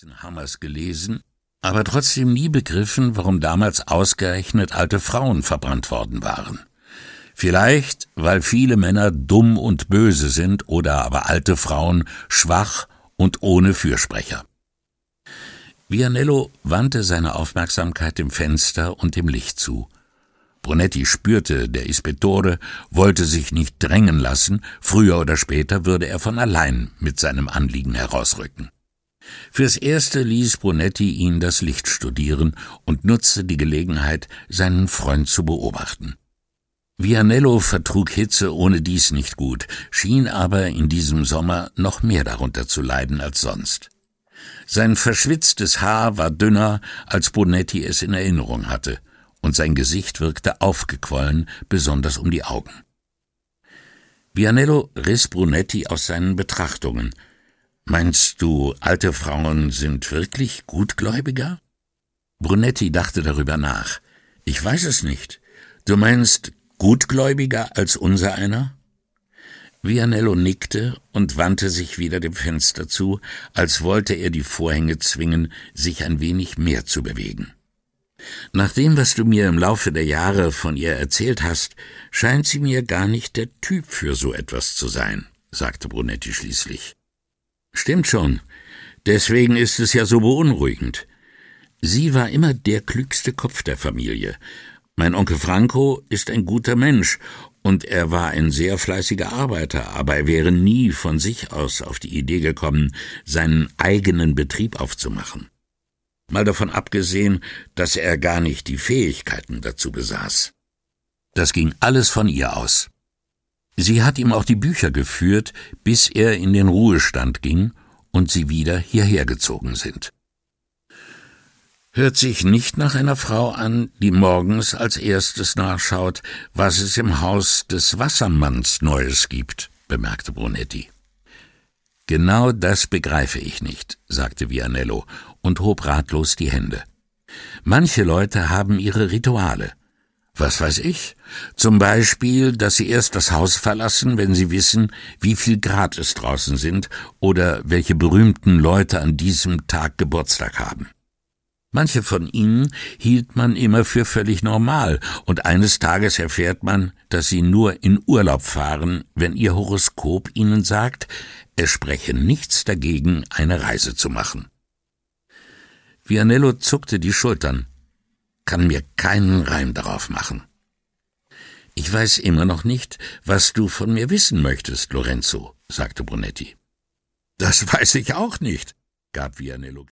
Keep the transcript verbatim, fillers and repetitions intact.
Hammers gelesen, aber trotzdem nie begriffen, warum damals ausgerechnet alte Frauen verbrannt worden waren. Vielleicht, weil viele Männer dumm und böse sind oder aber alte Frauen schwach und ohne Fürsprecher. Vianello wandte seine Aufmerksamkeit dem Fenster und dem Licht zu. Brunetti spürte, der Ispettore wollte sich nicht drängen lassen, früher oder später würde er von allein mit seinem Anliegen herausrücken. Fürs Erste ließ Brunetti ihn das Licht studieren und nutzte die Gelegenheit, seinen Freund zu beobachten. Vianello vertrug Hitze ohnedies nicht gut, schien aber in diesem Sommer noch mehr darunter zu leiden als sonst. Sein verschwitztes Haar war dünner, als Brunetti es in Erinnerung hatte, und sein Gesicht wirkte aufgequollen, besonders um die Augen. Vianello riss Brunetti aus seinen Betrachtungen. »Meinst du, alte Frauen sind wirklich Gutgläubiger?« Brunetti dachte darüber nach. »Ich weiß es nicht. Du meinst gutgläubiger als unsereiner?« Vianello nickte und wandte sich wieder dem Fenster zu, als wollte er die Vorhänge zwingen, sich ein wenig mehr zu bewegen. »Nach dem, was du mir im Laufe der Jahre von ihr erzählt hast, scheint sie mir gar nicht der Typ für so etwas zu sein«, sagte Brunetti schließlich. »Stimmt schon. Deswegen ist es ja so beunruhigend. Sie war immer der klügste Kopf der Familie. Mein Onkel Franco ist ein guter Mensch, und er war ein sehr fleißiger Arbeiter, aber er wäre nie von sich aus auf die Idee gekommen, seinen eigenen Betrieb aufzumachen. Mal davon abgesehen, dass er gar nicht die Fähigkeiten dazu besaß. Das ging alles von ihr aus. Sie hat ihm auch die Bücher geführt, bis er in den Ruhestand ging und sie wieder hierher gezogen sind. Hört sich nicht nach einer Frau an, die morgens als erstes nachschaut, was es im Haus des Wassermanns Neues gibt, bemerkte Brunetti. »Genau das begreife ich nicht«, sagte Vianello und hob ratlos die Hände. »Manche Leute haben ihre Rituale. Was weiß ich? Zum Beispiel, dass sie erst das Haus verlassen, wenn sie wissen, wie viel Grad es draußen sind oder welche berühmten Leute an diesem Tag Geburtstag haben. Manche von ihnen hielt man immer für völlig normal, und eines Tages erfährt man, dass sie nur in Urlaub fahren, wenn ihr Horoskop ihnen sagt, es spreche nichts dagegen, eine Reise zu machen.« Vianello zuckte die Schultern. »Kann mir keinen Reim darauf machen.« »Ich weiß immer noch nicht, was du von mir wissen möchtest, Lorenzo«, sagte Brunetti. »Das weiß ich auch nicht«, gab Vianello